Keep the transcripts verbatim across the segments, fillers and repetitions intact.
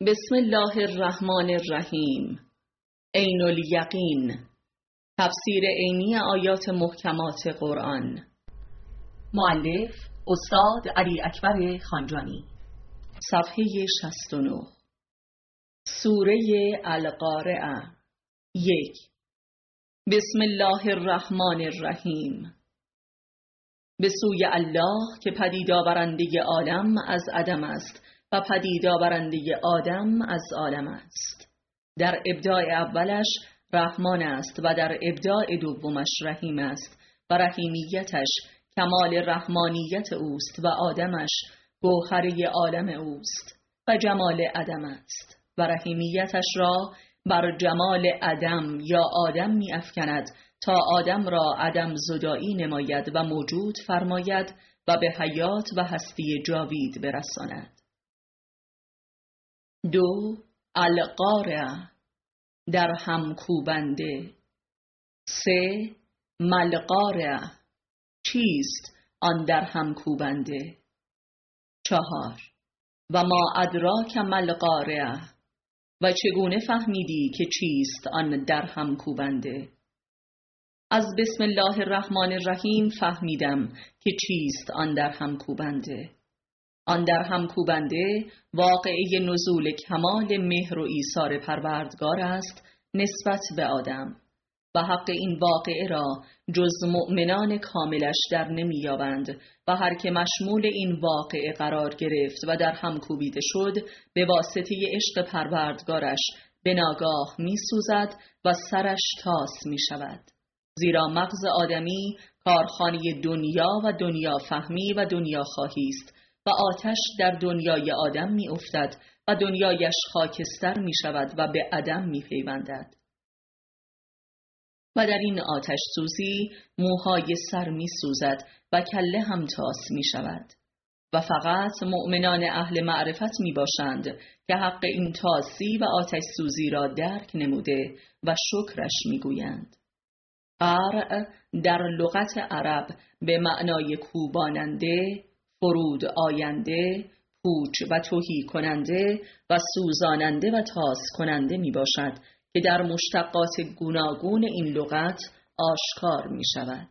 بسم الله الرحمن الرحیم. عین الیقین، تفسیر عینی آیات محکمات قرآن. مؤلف استاد علی اکبر خانجانی. صفحه شصت و نه. سوره القارعه. یک. بسم الله الرحمن الرحیم. به سوی الله که پدید آورنده عالم از عدم است و پدید آورنده آدم از عالم است. در ابداع اولش رحمان است و در ابداع دومش رحیم است و رحیمیتش کمال رحمانیت اوست و آدمش گوهره عالم اوست و جمال عدم است و رحیمیتش را بر جمال عدم یا آدم می افکند تا آدم را عدم زدایی نماید و موجود فرماید و به حیات و هستی جاوید برساند. دو. القارعه، در هم کوبنده. سه. ملقارعه، چیست آن در هم کوبنده؟ چهار. و ما ادراک ملقارعه، و چگونه فهمیدی که چیست آن در هم کوبنده؟ از بسم الله الرحمن الرحیم فهمیدم که چیست آن در هم کوبنده. آن در هم کوبنده واقعه نزول کمال مهر و ایثار پروردگار است نسبت به آدم و حق این واقعه را جز مؤمنان کاملش در نمی‌یابند و هر که مشمول این واقعه قرار گرفت و در هم کوبیده شد به واسطه عشق پروردگارش به ناگاه می‌سوزد و سرش طاس می‌شود، زیرا مغز آدمی کارخانه دنیا و دنیا فهمی و دنیا خواهی است و آتش در دنیای آدم می افتد و دنیایش خاکستر می شود و به عدم می پیوندد و در این آتش سوزی موهای سر می سوزد و کله هم طاس می شود و فقط مؤمنان اهل معرفت می باشند که حق این طاسی و آتش سوزی را درک نموده و شکرش می گویند. قرع در لغت عرب به معنای کوباننده، فرود آینده، پوچ و تهی کننده و سوزاننده و طاس کننده می باشد که در مشتقات گوناگون این لغت آشکار می شود.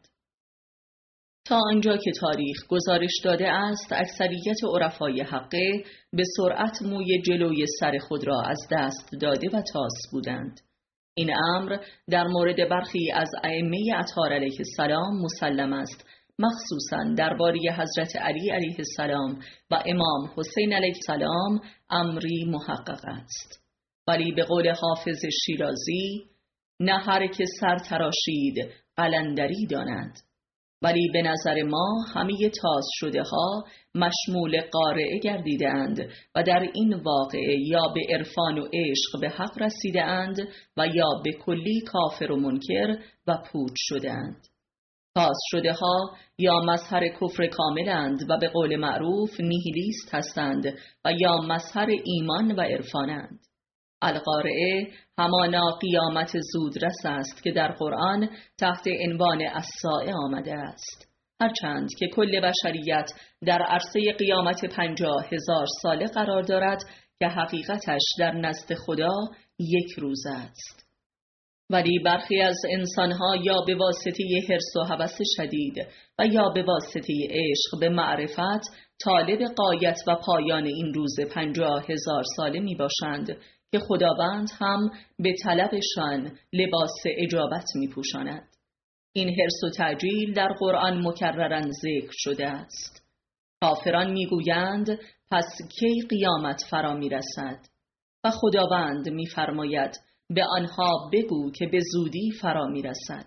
تا آنجا که تاریخ گزارش داده است اکثریت عرفای حقه به سرعت موی جلوی سر خود را از دست داده و طاس بودند. این امر در مورد برخی از ائمه اطهار علیه السلام مسلم است، مخصوصاً درباره حضرت علی علیه السلام و امام حسین علیه السلام امری محقق است. ولی به قول حافظ شیرازی نه هر که سر تراشید قلندری داند. ولی به نظر ما همه طاس شده ها مشمول قارعه گردیده اند و در این واقعه یا به عرفان و عشق به حق رسیده اند و یا به کلی کافر و منکر و پوچ شده اند. طاس شده ها یا مظهر کفر کاملند و به قول معروف نیهیلیست هستند و یا مظهر ایمان و عرفانند. القارعه همانا قیامت زودرس است که در قرآن تحت عنوان الساعه آمده است، هرچند که کل بشریت در عرصه قیامت پنجاه هزار ساله قرار دارد که حقیقتش در نزد خدا یک روز است. ولی برخی از انسانها یا به واسطه حرص و هوس شدید و یا به واسطه عشق به معرفت طالب غایت و پایان این روز پنجاه هزار ساله می باشند که خداوند هم به طلبشان لباس اجابت می پوشاند. این حرص و تعجیل در قرآن مکرراً ذکر شده است. کافران می گویند پس کی قیامت فرا می رسد؟ و خداوند می فرماید به آنها بگو که به زودی فرا می رسد.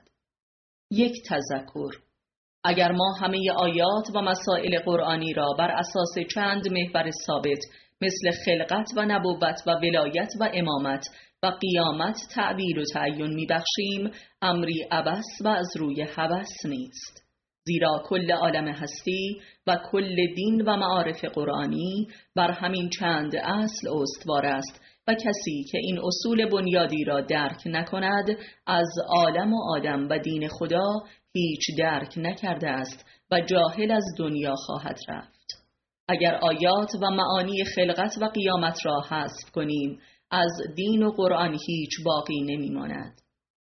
یک تذکر: اگر ما همه آیات و مسائل قرآنی را بر اساس چند محور ثابت مثل خلقت و نبوت و ولایت و امامت و قیامت تعبیر و تعین می بخشیم، امری عبث و از روی هوس نیست، زیرا کل عالم هستی و کل دین و معارف قرآنی بر همین چند اصل استوار است و کسی که این اصول بنیادی را درک نکند از عالم و آدم و دین خدا هیچ درک نکرده است و جاهل از دنیا خواهد رفت. اگر آیات و معانی خلقت و قیامت را حذف کنیم، از دین و قرآن هیچ باقی نمی ماند.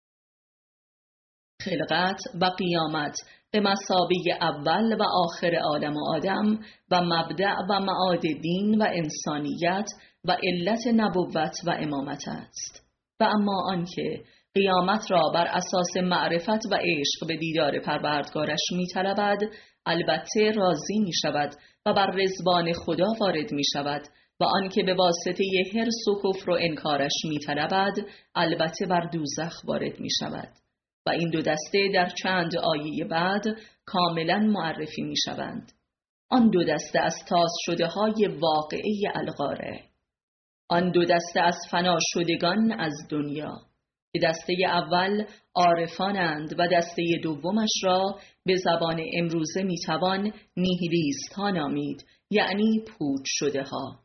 خلقت و قیامت به مثابه اول و آخر عالم و آدم و مبدأ و معاد دین و انسانیت و علت نبوت و امامت است. و اما آنکه قیامت را بر اساس معرفت و عشق به دیدار پروردگارش می طلبد، البته راضی می شود و بر رضوان خدا وارد می شود، و آنکه به واسطه حرص و کفر و انکارش می طلبد، البته بر دوزخ وارد می شود. و این دو دسته در چند آیه بعد کاملا معرفی می شوند. آن دو دسته از تاز شده های واقعی القاره، آن دو دسته از فنا شدگان از دنیا، که دسته اول عارفانند و دسته دومش را به زبان امروزه می توان نیهیلیست ها نامید، یعنی پوچ شده ها.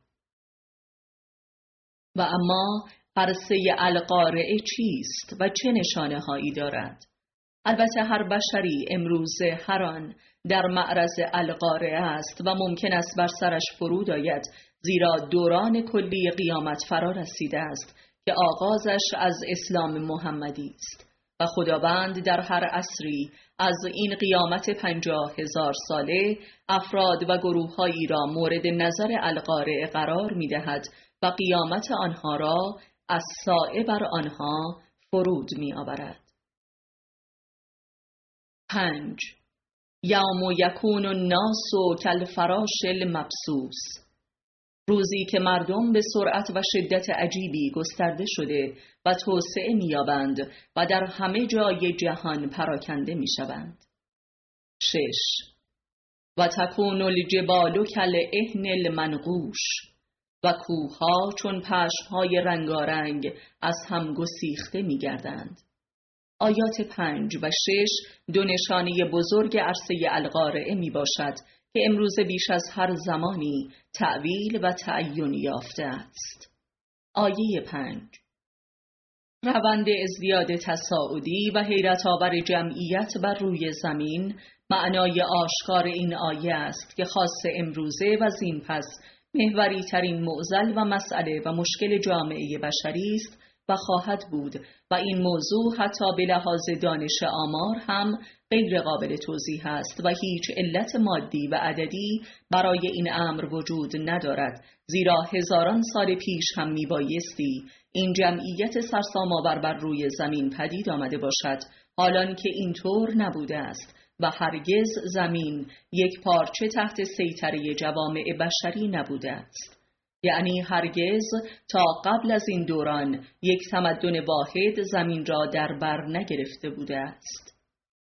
و اما عرصه القارعه چیست و چه نشانه هایی دارد؟ البته هر بشری امروزه هر آن در معرض القارعه است و ممکن است بر سرش فرود آید، زیرا دوران کلی قیامت فرا رسیده است که آغازش از اسلام محمدی است و خداوند در هر عصری از این قیامت پنجاه هزار ساله افراد و گروه‌هایی را مورد نظر القارعه قرار می دهد و قیامت آنها را از سایه بر آنها فرود می آورد. پنج. یوم یکون الناس کالفراش المبثوث، روزی که مردم به سرعت و شدت عجیبی گسترده شده و توسعه می‌یابند و در همه جای جهان پراکنده می‌شوند. شش. و تکون الجبال کالعهن المنقوش، و کوه‌ها چون پشم‌های رنگارنگ از هم گسیخته می‌گردند. آیات پنج و شش دو نشانه بزرگ عرصه القارعه می باشد که امروز بیش از هر زمانی تأویل و تعین یافته است. آیه پنج. روند ازدیاد تصاعدی و حیرت آور جمعیت بر روی زمین معنای آشکار این آیه است که خاص امروزه و زین پس محوری ترین معضل و مسئله و مشکل جامعه بشری است و خواهد بود، و این موضوع حتی به لحاظ دانش آمار هم غیر قابل توضیح است و هیچ علت مادی و عددی برای این امر وجود ندارد، زیرا هزاران سال پیش هم میبایستی این جمعیت سرسام‌آور بر روی زمین پدید آمده باشد، حالان که اینطور نبوده است و هرگز زمین یک پارچه تحت سیطره جوامع بشری نبوده است. یعنی هرگز تا قبل از این دوران یک تمدن واحد زمین را در بر نگرفته بوده است.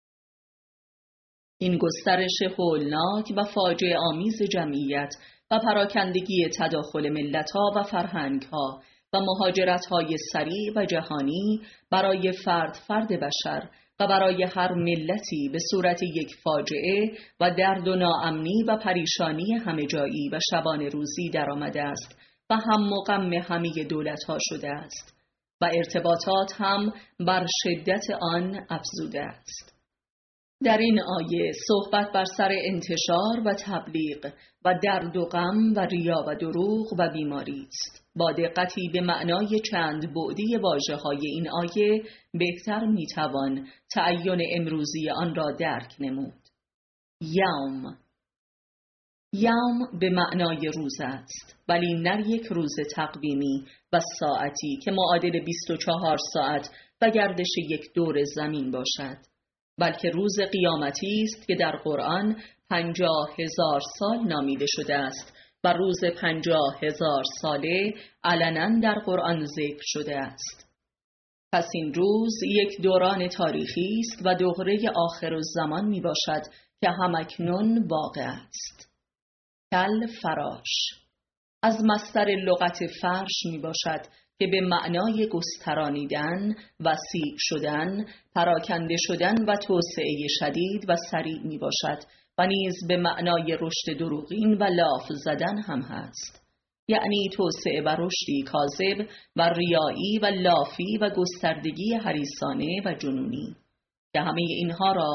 این گسترش هولناک و فاجعه آمیز جمعیت و پراکندگی تداخل ملت‌ها و فرهنگ‌ها و مهاجرت‌های سریع و جهانی برای فرد فرد بشر و برای هر ملتی به صورت یک فاجعه و درد و ناامنی و پریشانی همه جایی و شبانه روزی در آمده است و هم و غم همه دولت‌ها شده است و ارتباطات هم بر شدت آن افزوده است. در این آیه صحبت بر سر انتشار و تبلیغ و درد و غم و ریا و دروغ و بیماری است. با دقتی به معنای چند بعدی واژه‌های این آیه بهتر میتوان تعین امروزی آن را درک نمود. یوم یوم به معنای روز است، ولی نه یک روز تقویمی و ساعتی که معادل بیست و چهار ساعت و گردش یک دور زمین باشد، بلکه روز قیامتی است که در قرآن پنجاه هزار سال نامیده شده است و روز پنجاه هزار ساله علنا در قرآن ذکر شده است. پس این روز یک دوران تاریخی است و دوره آخر الزمان می باشد که همکنون واقع است. کل فراش از مصدر لغت فرش می باشد که به معنای گسترانیدن، وسیع شدن، پراکنده شدن و توسعه شدید و سریع می باشد و نیز به معنای رشد دروغین و لاف زدن هم هست. یعنی توسعه و رشدی کاذب و ریایی و لافی و گستردگی حریصانه و جنونی که همه اینها را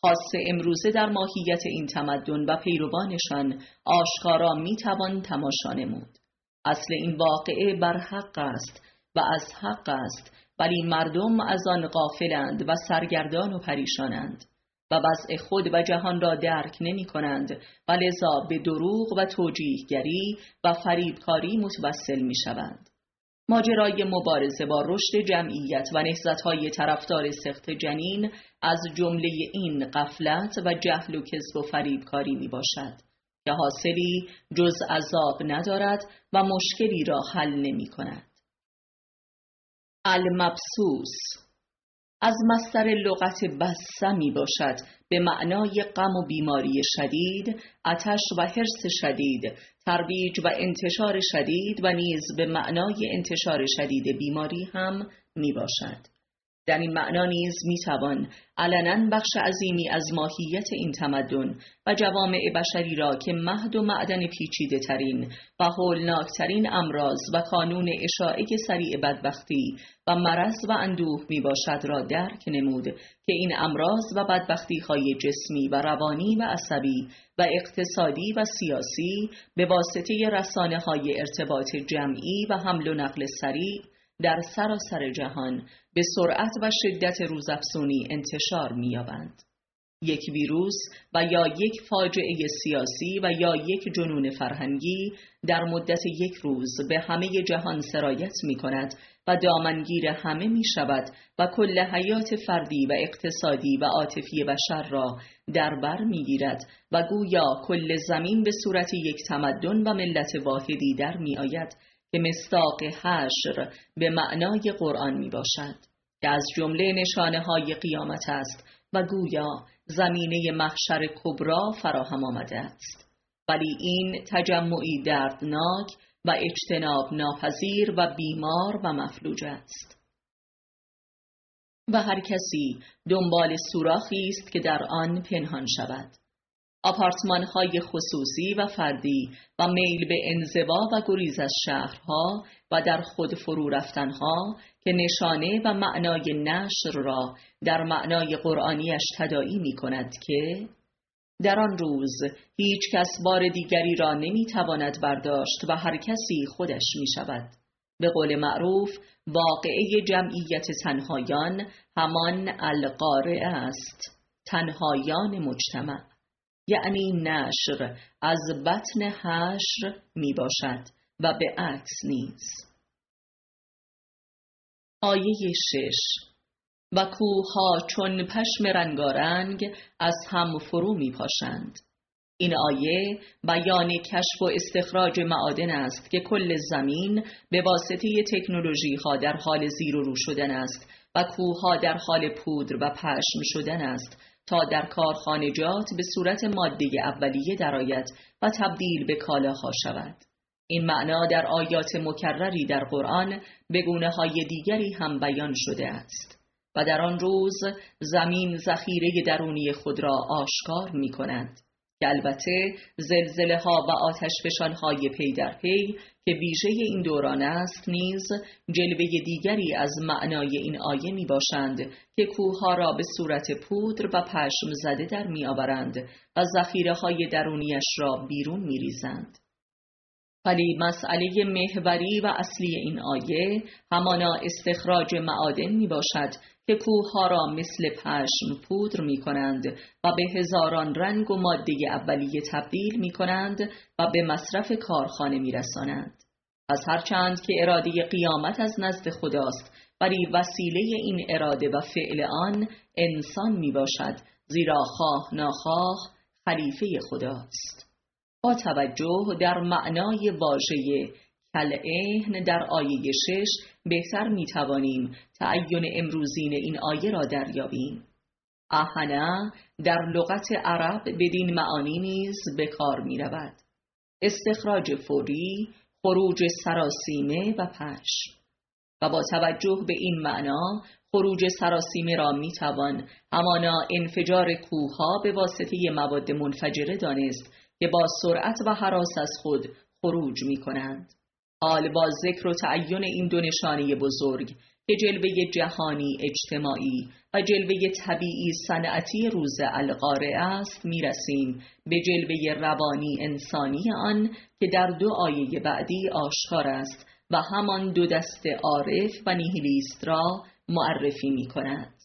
خاص امروزه در ماهیت این تمدن و پیروانشان آشکارا میتوان تماشا نمود. اصل این واقعه بر حق است و از حق است، ولی مردم از آن غافلند و سرگردان و پریشانند و وضع خود و جهان را درک نمی کنند و لذا به دروغ و توجیهگری و فریبکاری متوسل می شوند. ماجرای مبارزه با رشد جمعیت و نهضت‌های طرفدار سخت جنین از جمله این غفلت و جهل و کذب و فریبکاری می باشد که حاصلی جز عذاب ندارد و مشکلی را حل نمی کند. المبسوس از مصدر لغت بسه می باشد، به معنای غم و بیماری شدید، آتش و حرص شدید، ترویج و انتشار شدید و نیز به معنای انتشار شدید بیماری هم می باشد. در این معنا نیز می توان علنا بخش عظیمی از ماهیت این تمدن و جوامع بشری را که مهد و معدن پیچیده ترین و هولناکترین امراض و کانون اشاعه سریع بدبختی و مرض و اندوه می باشد را درک نمود که این امراض و بدبختی های جسمی و روانی و عصبی و اقتصادی و سیاسی به واسطه رسانه های ارتباط جمعی و حمل و نقل سریع در سراسر جهان به سرعت و شدت روزافزونی انتشار می‌یابند. یک ویروس و یا یک فاجعه سیاسی و یا یک جنون فرهنگی در مدت یک روز به همه جهان سرایت می‌کند و دامنگیر همه می‌شود و کل حیات فردی و اقتصادی و عاطفی بشر را در بر می‌گیرد و گویا کل زمین به صورت یک تمدن و ملت واحدی در می‌آید که مصداق حشر به معنای قرآن می باشد که از جمله نشانه های قیامت است و گویا زمینه محشر کبرا فراهم آمده است، ولی این تجمعی دردناک و اجتناب ناپذیر و بیمار و مفلوج است و هر کسی دنبال سوراخی است که در آن پنهان شود. آپارتمان‌های خصوصی و فردی و میل به انزوا و گریز از شهرها و در خود فرو رفتنها که نشانه و معنای نشر را در معنای قرآنیش تداعی می کند که در آن روز هیچ کس بار دیگری را نمی تواند برداشت و هر کسی خودش می شود. به قول معروف واقعه جمعیت تنهایان همان القارعه است، تنهایان مجتمع، یعنی نشر از بطن حشر می باشد و به عکس نیز. آیه شش: و کوه‌ها چون پشم رنگارنگ از هم فرو می پاشند. این آیه بیان کشف و استخراج معادن است که کل زمین به واسطه تکنولوژی ها در حال زیر و رو شدن است و کوه‌ها در حال پودر و پشم شدن است تا در کارخانجات به صورت ماده اولیه درآید و تبدیل به کالاها شود. این معنا در آیات مکرری در قرآن به گونه‌های دیگری هم بیان شده است و در آن روز زمین ذخیره درونی خود را آشکار می کند که البته زلزله ها و آتش فشان های پی در پی که ویژه این دوران است نیز جلوه دیگری از معنای این آیه می باشند که کوه‌ها را به صورت پودر و پشم زده در می آورند و ذخیره های درونیش را بیرون می ریزند. ولی مسئله محوری و اصلی این آیه همانا استخراج معادن می باشد که کوه‌ها را مثل پشم پودر می کنند و به هزاران رنگ و ماده اولیه تبدیل می کنند و به مصرف کارخانه می رسانند. از هرچند که اراده قیامت از نزد خداست، ولی وسیله این اراده و فعل آن انسان می باشد، زیرا خواه ناخواه خلیفه خداست. با توجه در معنای واژه کالعهن در آیه شش بهتر می توانیم تعین امروزین این آیه را دریابیم. اهنه در لغت عرب بدین معانی نیز به کار می رود: استخراج فوری، خروج سراسیمه و پشم. و با توجه به این معنا خروج سراسیمه را می توان همانا انفجار کوه‌ها به واسطه مواد منفجره دانست که با سرعت و هراس از خود خروج می کنند. حال با ذکر و تعین این دو نشانه بزرگ که جلوه جهانی اجتماعی و جلوه طبیعی صنعتی روز القارعه است می رسیم به جلوه روانی انسانی آن که در دو آیه بعدی آشکار است و همان دو دست عارف و نیهیلیست را معرفی می کند.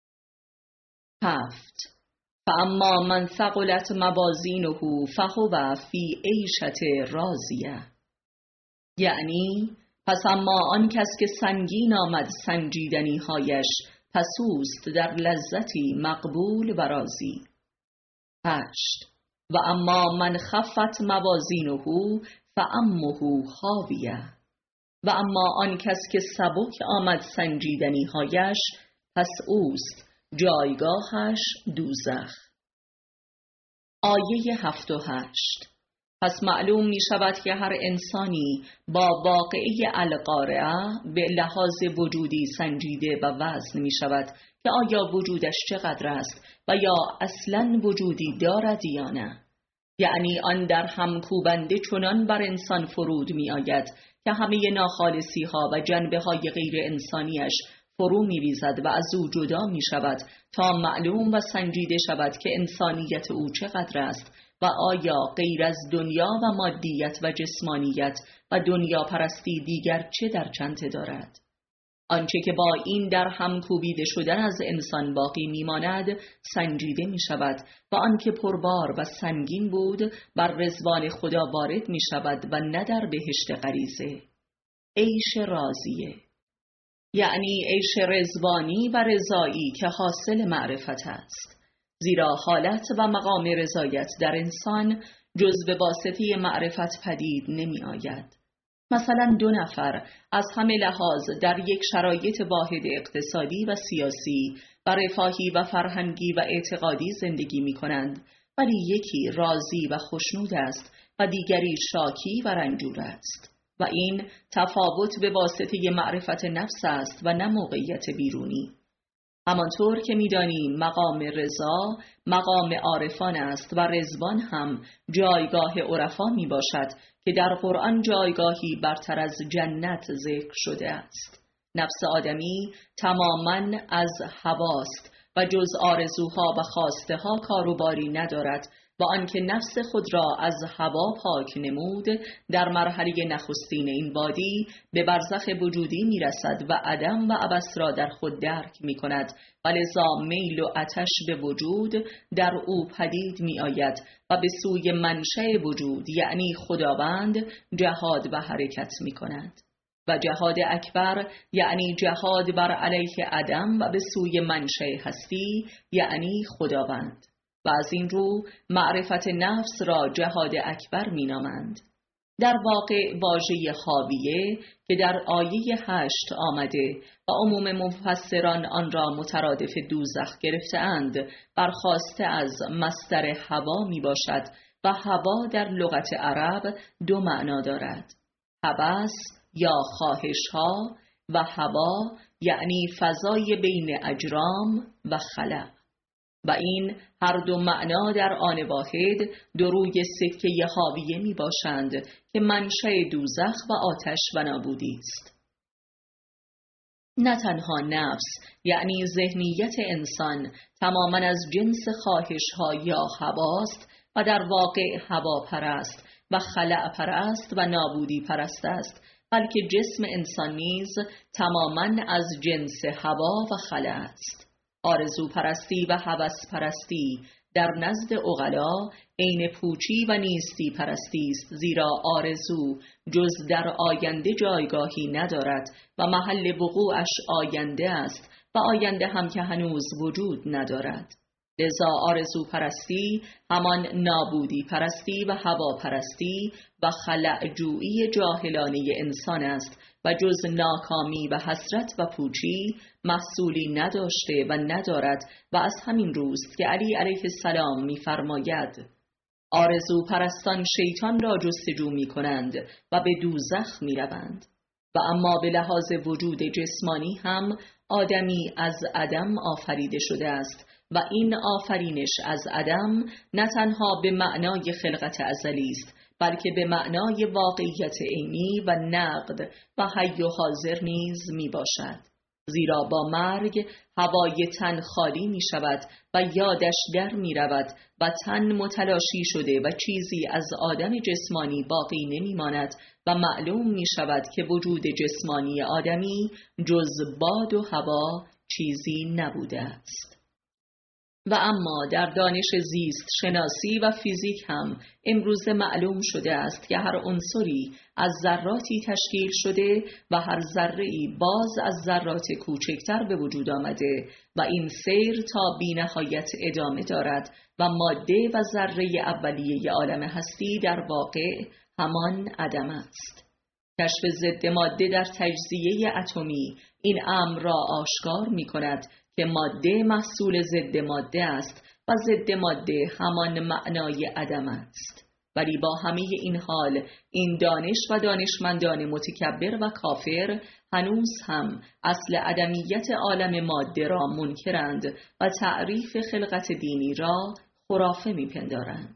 هفت. فاما من ثقلت موازینه فهو فی عیشة راضیه. یعنی پس اما آن کس که سنگین آمد سنجیدنی هایش پسوست در لذتی مقبول و راضی. هشت. و اما من خفت موازینه فامه خاویه. و اما آن کس که سبک آمد سنجیدنی هایش پس اوست جایگاهش دوزخ. آیه هفت و هشت. پس معلوم می شود که هر انسانی با واقعه القارعه به لحاظ وجودی سنجیده و وزن می شود که آیا وجودش چقدر است و یا اصلاً وجودی دارد یا نه. یعنی آن در هم کوبنده چنان بر انسان فرود می آید که همه ناخالصی ها و جنبه های غیر انسانیش فرو می ریزد و از او جدا می شود تا معلوم و سنجیده شود که انسانیت او چقدر است و آیا غیر از دنیا و مادیت و جسمانیت و دنیا پرستی دیگر چه در چنته دارد. آنچه که با این در هم کوبیده شدن از انسان باقی میماند سنجیده می شود و آنکه پربار و سنگین بود بر رضوان خدا وارد می شود و نه در بهشت غریزه. عیش راضیه یعنی عیش رضوانی و رضایی که حاصل معرفت است، زیرا حالت و مقام رضایت در انسان جز به واسطه معرفت پدید نمی آید. مثلا دو نفر از همه لحاظ در یک شرایط واحد اقتصادی و سیاسی و رفاهی و فرهنگی و اعتقادی زندگی می کنند، ولی یکی راضی و خوشنود است و دیگری شاکی و رنجور است و این تفاوت به واسطه معرفت نفس است و نه موقعیت بیرونی. همانطور که می‌دانیم مقام رضا مقام عارفان است و رضوان هم جایگاه عرفا می باشد که در قرآن جایگاهی برتر از جنت ذکر شده است. نفس آدمی تماماً از هواست و جز آرزوها و خواسته ها کاروباری ندارد و آنکه نفس خود را از هوا پاک نمود در مرحله نخستین این وادی به برزخ وجودی می رسد و عدم و عبث را در خود درک می کند و لذا میل و آتش به وجود در او پدید می آید و به سوی منشأ وجود یعنی خداوند جهاد و حرکت می کند و جهاد اکبر یعنی جهاد بر علیه عدم و به سوی منشأ هستی یعنی خداوند و از این رو معرفت نفس را جهاد اکبر می نامند. در واقع واژه خاویه که در آیه هشت آمده و عموم مفسران آن را مترادف دوزخ گرفته‌اند برخاسته از مصدر هوا می باشد و هوا در لغت عرب دو معنا دارد: هوس یا خواهش ها و هوا یعنی فضای بین اجرام و خلق و این هر دو معنا در آن واحد دو روی سکه حاویه می باشند که منشأ دوزخ و آتش و نابودی است. نه تنها نفس یعنی ذهنیت انسان تماما از جنس خواهش ها یا هواست و در واقع هوا پرست و خلق پرست و نابودی پرست است، بلکه جسم انسان نیز تماما از جنس هوا و خلق است. آرزو پرستی و هوس پرستی در نزد عقلا عین پوچی و نیستی پرستی است، زیرا آرزو جز در آینده جایگاهی ندارد و محل وقوعش آینده است و آینده هم که هنوز وجود ندارد. لذا آرزو پرستی همان نابودی پرستی و هوا پرستی و خلأ جویی جاهلانه انسان است و جز ناکامی و حسرت و پوچی محصولی نداشته و ندارد و از همین روست که علی علیه السلام می‌فرماید آرزو پرستان شیطان را جستجو می کنند و به دوزخ می روند. و اما به لحاظ وجود جسمانی هم آدمی از عدم آفریده شده است و این آفرینش از عدم نه تنها به معنای خلقت ازلی است، بلکه به معنای واقعیت عینی و نقد و حی و حاضر نیز می باشد. زیرا با مرگ هوای تن خالی می شود و یادش در می رود و تن متلاشی شده و چیزی از آدم جسمانی باقی نمی ماند و معلوم می شود که وجود جسمانی آدمی جز باد و هوا چیزی نبوده است. و اما در دانش زیست شناسی و فیزیک هم امروز معلوم شده است که هر عنصری از ذراتی تشکیل شده و هر ذره‌ای باز از ذرات کوچکتر به وجود آمده و این سیر تا بی نهایت ادامه دارد و ماده و ذره اولیه عالم هستی در واقع همان عدم است. کشف ضد ماده در تجزیه اتمی این امر را آشکار می کند که ماده محصول ضد ماده است و ضد ماده همان معنای عدم است. ولی با همه این حال این دانش و دانشمندان متکبر و کافر هنوز هم اصل عدمیت عالم ماده را منکرند و تعریف خلقت دینی را خرافه می‌پندارند.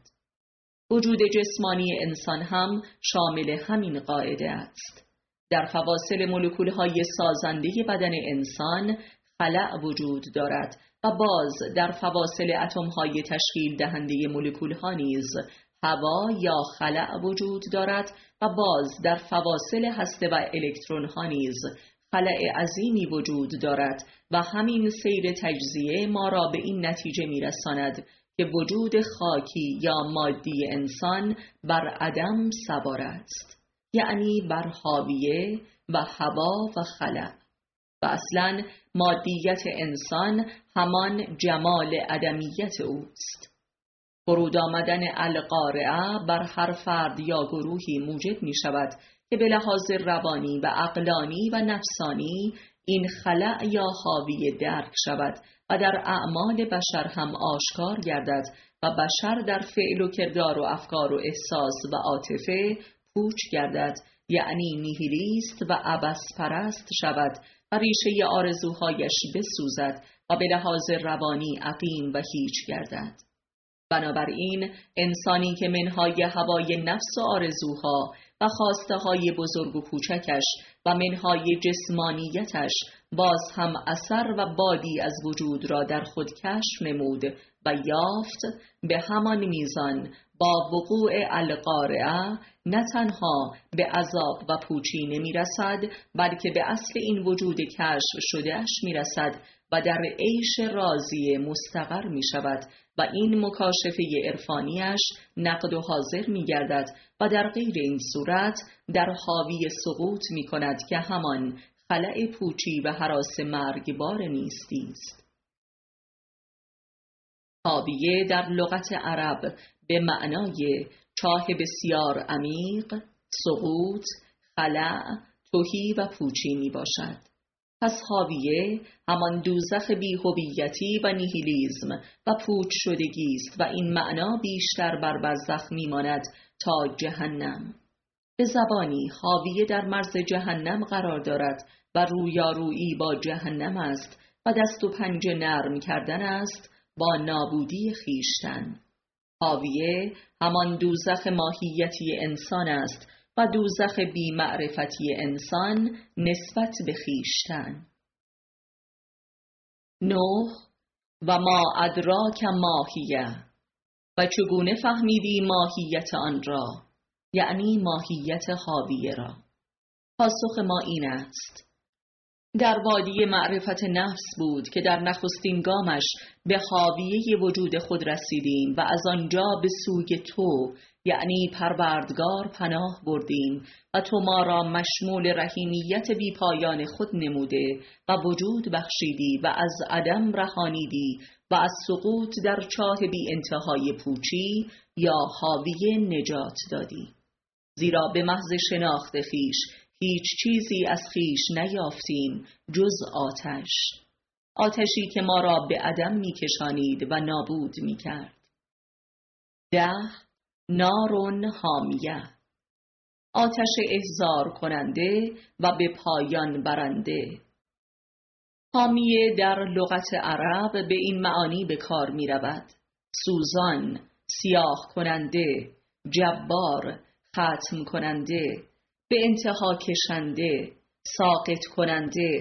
وجود جسمانی انسان هم شامل همین قاعده است. در فواصل مولکول‌های سازنده بدن انسان خلأ وجود دارد و باز در فواصل اتم‌های تشکیل دهنده مولکول‌ها نیز هوا یا خلأ وجود دارد و باز در فواصل هسته و الکترون‌ها نیز خلأ عظیمی وجود دارد و همین سیر تجزیه ما را به این نتیجه می‌رساند که وجود خاکی یا مادی انسان بر عدم سوار است، یعنی بر حاویه و هوا و خلأ. و اصلاً مادیت انسان همان جمال عدمیت اوست. فرود آمدن القارعه بر هر فرد یا گروهی موجب می شود که به لحاظ روانی و عقلانی و نفسانی این خلأ یا حاویه درک شود و در اعمال بشر هم آشکار گردد و بشر در فعل و کردار و افکار و احساس و عاطفه پوچ گردد، یعنی نیهیلیست و عبث پرست شود و ریشه آرزوهایش بسوزد و به لحاظ روانی عقیم و هیچ گردد. بنابراین انسانی که منهای هوای نفس و آرزوها و خواسته های بزرگ و کوچکش و منهای جسمانیتش باز هم اثر و بادی از وجود را در خود کشف نمود و یافت، به همان میزان با وقوع القارعه نه تنها به عذاب و پوچی نمی رسد، بلکه به اصل این وجود کشف شدهش می رسد و در عیش راضی مستقر می شود و این مکاشفه عرفانیش نقد و حاضر می گردد و در غیر این صورت در حاوی سقوط می کند که همان خلأ پوچی و هراس مرگبار نیستی است. حاویه در لغت عرب به معنای چاه بسیار عمیق، سقوط، خلأ، تهی و پوچی می باشد. پس حاویه همان دوزخ بی‌هویتی و نیهیلیزم و پوچ شدگی است و این معنا بیشتر بر برزخ می ماند تا جهنم. به زبانی حاویه در مرز جهنم قرار دارد و رویارویی با جهنم است و دست و پنجه نرم کردن است با نابودی خیشتن. حاویه همان دوزخ ماهیتی انسان است و دوزخ بی معرفتی انسان نسبت به خیشتن. نه و ما ادراک ماهیه، و چگونه فهمیدی ماهیت آن را، یعنی ماهیت حاویه را؟ پاسخ ما این است: در وادی معرفت نفس بود که در نخستین گامش به حاویه وجود خود رسیدیم و از آنجا به سوی تو یعنی پروردگار پناه بردیم و تو ما را مشمول رحیمیت بی پایان خود نموده و وجود بخشیدی و از عدم رهانیدی و از سقوط در چاه بی انتهای پوچی یا حاویه نجات دادی. زیرا به محض شناخت خیش هیچ چیزی از خیش نیافتیم جز آتش، آتشی که ما را به عدم می کشانید و نابود می کرد. ده نارون حامیه، آتش احضار کننده و به پایان برنده. حامیه در لغت عرب به این معانی به کار می رود: سوزان، سیاه کننده، جبار، ختم کننده، به انتها کشنده، ساقط کننده،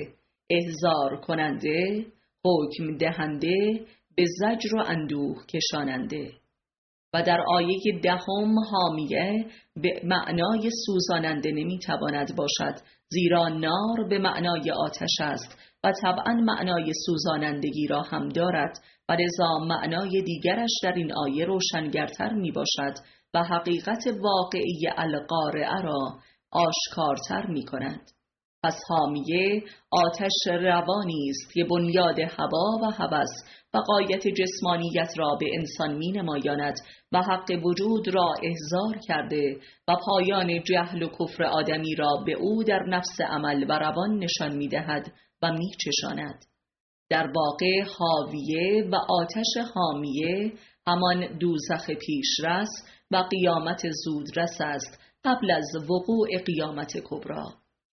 احضار کننده، حکم دهنده، به زجر و اندوه کشاننده. و در آیه دهم حامیه به معنای سوزاننده نمیتواند باشد، زیرا نار به معنای آتش است و طبعا معنای سوزانندگی را هم دارد و لذا معنای دیگرش در این آیه روشنگرتر می باشد و حقیقت واقعی القارعه را آشکارتر می کند. پس حامیه آتش روانی است که بنیاد هوا و هوس و غایت جسمانیت را به انسان می نمایاند و حق وجود را احضار کرده و پایان جهل و کفر آدمی را به او در نفس عمل و روان نشان می دهد و می چشاند. در واقع حاویه و آتش حامیه همان دوزخ پیشرس و قیامت زودرس است قبل از وقوع قیامت کبری.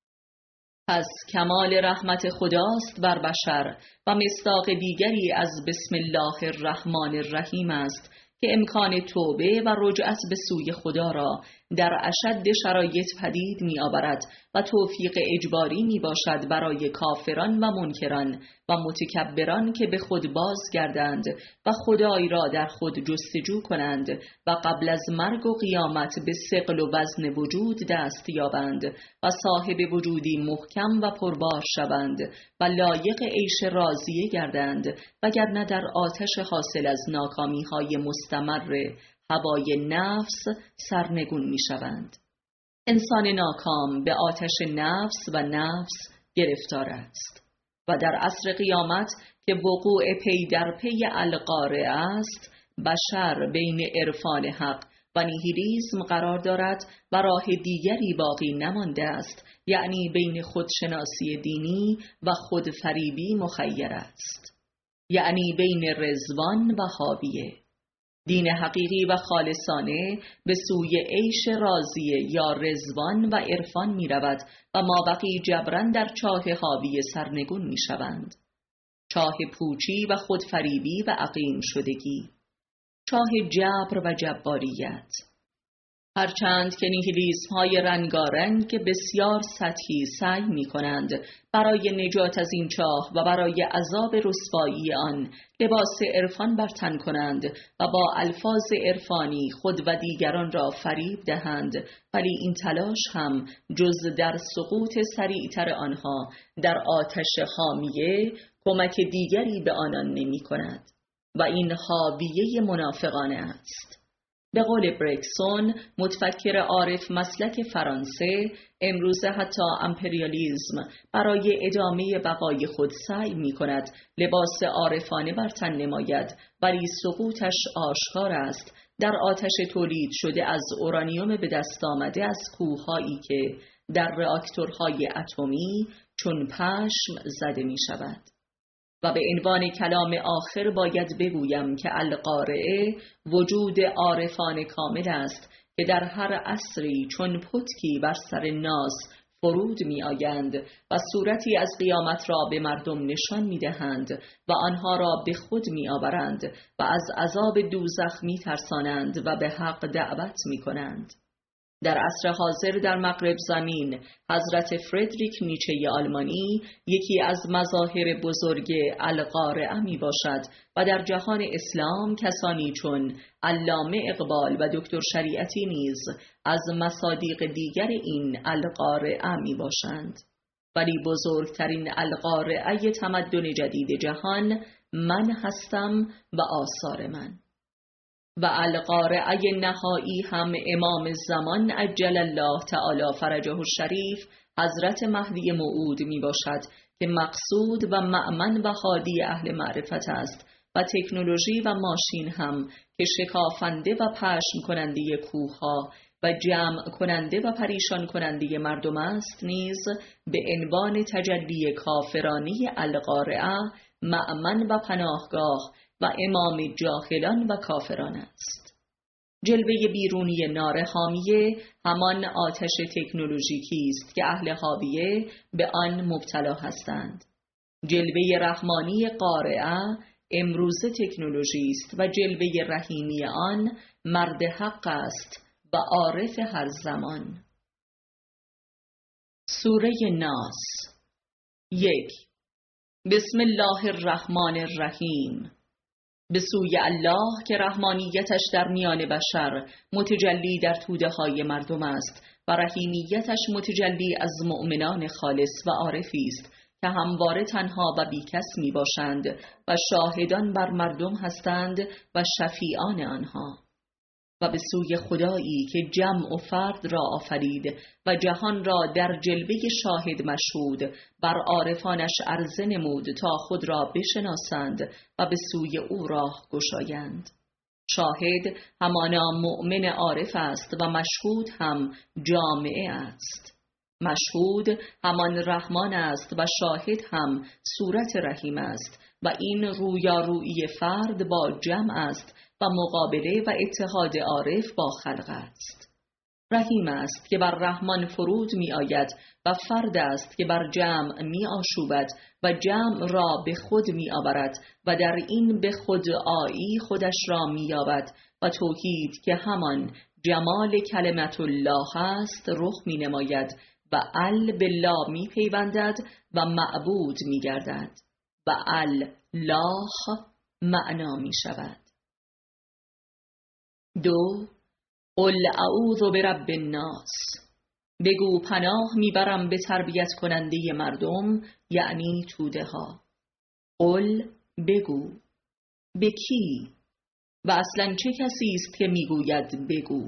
پس کمال رحمت خداست بر بشر و مصداق دیگری از بسم الله الرحمن الرحیم است که امکان توبه و رجعت به سوی خدا را در اشد شرایط پدید می آورد و توفیق اجباری می باشد برای کافران و منکران و متکبران که به خود بازگردند و خدای را در خود جستجو کنند و قبل از مرگ و قیامت به ثقل و وزن وجود دست یابند و صاحب وجودی محکم و پربار شوند و لایق عیش راضیه گردند، وگرنه در آتش حاصل از ناکامی های مستمر هوای نفس سرنگون می شوند. انسان ناکام به آتش نفس و نفس گرفتار است و در عصر قیامت که وقوع پی در پی القارعه است، بشر بین عرفان حق و نیهیلیسم قرار دارد و راه دیگری باقی نمانده است، یعنی بین خودشناسی دینی و خودفریبی مخیر است، یعنی بین رضوان و حاویه. دین حقیقی و خالصانه به سوی عیش راضیه یا رضوان و عرفان می رود و مابقی جبران در چاه حاویه سرنگون می شوند. چاه پوچی و خودفریبی و عقیم شدگی، چاه جبر و جباریت. هرچند که نیهیلیسم های رنگارنگ که بسیار سطحی سعی می کنند برای نجات از این چاه و برای عذاب رسوایی آن لباس عرفان بر تن کنند و با الفاظ عرفانی خود و دیگران را فریب دهند، ولی این تلاش هم جز در سقوط سریعتر آنها در آتش حامیه کمک دیگری به آنان نمی کند و این حاویه منافقانه است. به قول برکسون، متفکر عارف مسلک فرانسه، امروزه حتی امپریالیسم برای ادامه بقای خود سعی می کند لباس عارفانه بر تن نماید، ولی سقوطش آشکار است در آتش تولید شده از اورانیوم به دست آمده از کوههایی که در راکتورهای اتمی چون پشم زده می شود. و به عنوان کلام آخر باید بگویم که القارعه وجود عارفان کامل است که در هر عصری چون پتکی بر سر ناس فرود می آیند و صورتی از قیامت را به مردم نشان می دهند و آنها را به خود می آورند و از عذاب دوزخ می ترسانند و به حق دعوت می کنند. در عصر حاضر در مغرب زمین حضرت فردریک نیچه آلمانی یکی از مظاهر بزرگ القارعه می باشد و در جهان اسلام کسانی چون علامه اقبال و دکتر شریعتی نیز از مصادیق دیگر این القارعه می باشند. ولی بزرگترین القارعه تمدن جدید جهان من هستم و آثار من. و القارعه نهایی هم امام زمان عجل الله تعالی فرجه الشریف حضرت مهدی موعود می باشد که مقصود و مأمن و هادی اهل معرفت است و تکنولوژی و ماشین هم که شکافنده و پشم کننده کوهها و جمع کننده و پریشان کننده مردم است نیز به عنوان تجلی کافرانی القارعه مأمن و پناهگاه و امام جاهلان و کافران است. جلوه بیرونی نار حامیه همان آتش تکنولوژیکی است که اهل حاویه به آن مبتلا هستند. جلوه رحمانی قارعه امروز تکنولوژی است و جلوه رحیمی آن مرد حق است و عارف هر زمان. سوره ناس. یک. بسم الله الرحمن الرحیم. به سوی الله که رحمانیتش در میان بشر متجلی در توده های مردم است و رحیمیتش متجلی از مؤمنان خالص و عارفی است که همواره تنها و بیکس می باشند و شاهدان بر مردم هستند و شفیعان آنها. و به سوی خدایی که جمع و فرد را آفرید و جهان را در جلوه شاهد مشهود بر عارفانش عرضه نمود تا خود را بشناسند و به سوی او راه گشایند. شاهد همانا مؤمن عارف است و مشهود هم جامعه است. مشهود همان رحمان است و شاهد هم صورت رحیم است و این رویارویی فرد با جمع است و مقابله و اتحاد عارف با خلق است. رحیم است که بر رحمان فرود می آید و فرد است که بر جمع می آشوبد و جمع را به خود می آورد و در این به خود آیی خودش را می یابد و توحید که همان جمال کلمت الله است رخ می نماید و ال بالله می پیوندد و معبود می گردد و الله معنا می شود. دو. قل اعوذ برب الناس. بگو پناه میبرم به تربیت کننده مردم، یعنی توده ها. قل بگو. به کی؟ و اصلا چه کسی است که میگوید بگو؟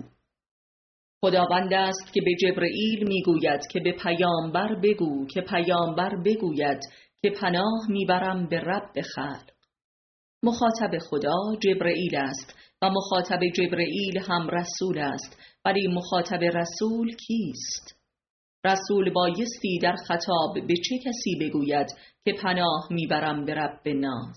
خداوند است که به جبرئیل میگوید که به پیامبر بگو که پیامبر بگوید که پناه میبرم به رب خلق. مخاطب خدا جبرئیل است و مخاطب جبرئیل هم رسول است، ولی مخاطب رسول کیست؟ رسول بایستی در خطاب به چه کسی بگوید که پناه میبرم به رب ناس؟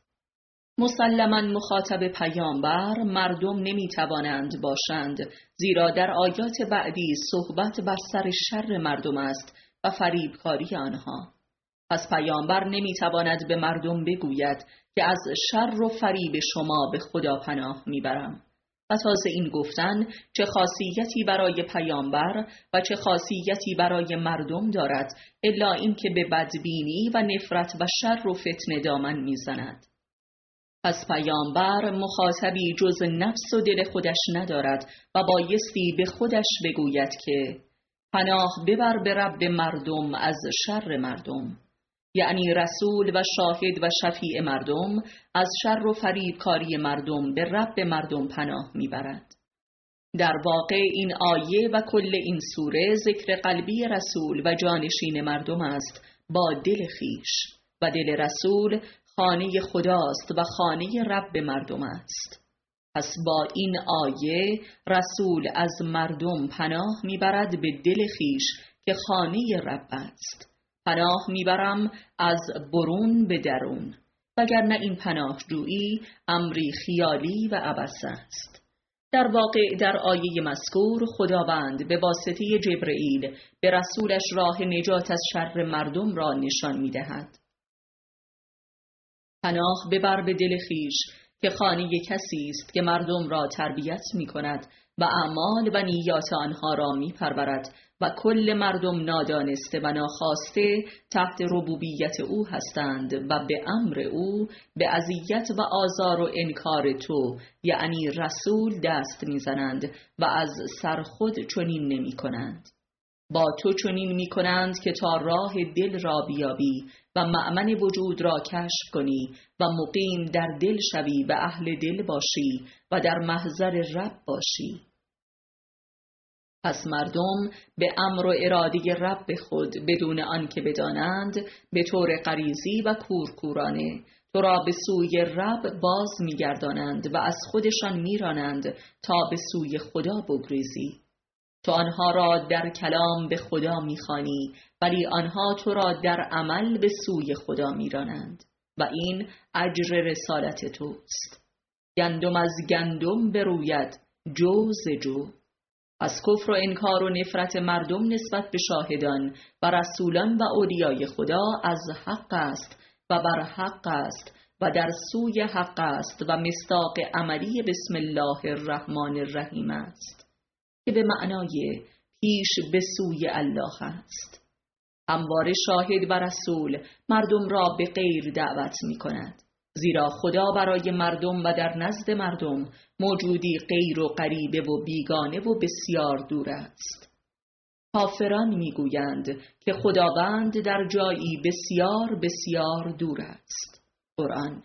مسلماً مخاطب پیامبر مردم نمیتوانند باشند، زیرا در آیات بعدی صحبت بر سر شر مردم است و فریبکاری آنها. پس پیامبر نمیتواند به مردم بگوید که از شر و فریب شما به خدا پناه میبرم. و تازه این گفتن چه خاصیتی برای پیامبر و چه خاصیتی برای مردم دارد الا این که به بدبینی و نفرت و شر و فتنه دامن میزند. پس پیامبر مخاطبی جز نفس و دل خودش ندارد و بایستی به خودش بگوید که پناه ببر به رب مردم از شر مردم، یعنی رسول و شاهد و شفیع مردم از شر و فریبکاری مردم به رب مردم پناه میبرد. در واقع این آیه و کل این سوره ذکر قلبی رسول و جانشین مردم است با دل خیش، و دل رسول خانه خداست و خانه رب مردم است. پس با این آیه رسول از مردم پناه میبرد به دل خیش که خانه رب است. پناه میبرم از برون به درون، وگرنه این پناهجویی امری خیالی و عبث است. در واقع در آیه مذکور خداوند به واسطه جبرئیل به رسولش راه نجات از شر مردم را نشان میدهد. پناه ببر به دل خیش که خانه کسی است که مردم را تربیت می کند و اعمال و نیات آنها را می پرورد و کل مردم نادانسته و ناخواسته تحت ربوبیت او هستند و به امر او به اذیت و آزار و انکار تو یعنی رسول دست می زنند و از سر خود چنین نمی کنند. با تو چنین می کنند که تا راه دل را بیابی و مأمن وجود را کشف کنی و مقیم در دل شوی و اهل دل باشی و در محضر رب باشی. پس مردم به امر و اراده رب خود بدون آنکه بدانند به طور غریزی و کورکورانه تو را به سوی رب باز می‌گردانند و از خودشان می‌رانند تا به سوی خدا بگریزی. تو آنها را در کلام به خدا می‌خوانی، ولی آنها تو را در عمل به سوی خدا می‌رانند و این اجر رسالت توست. گندم از گندم بروید، جو ز جو. از کفر و انکار و نفرت مردم نسبت به شاهدان و رسولان و اولیای خدا از حق است و بر حق است و در سوی حق است و مصداق عملی بسم الله الرحمن الرحیم است که به معنای پیش به سوی الله است. همواره شاهد و رسول مردم را به غیر دعوت می کند، زیرا خدا برای مردم و در نزد مردم موجودی غیر و غریبه و بیگانه و بسیار دور است. کافران میگویند که خداوند در جایی بسیار بسیار دور است. قرآن.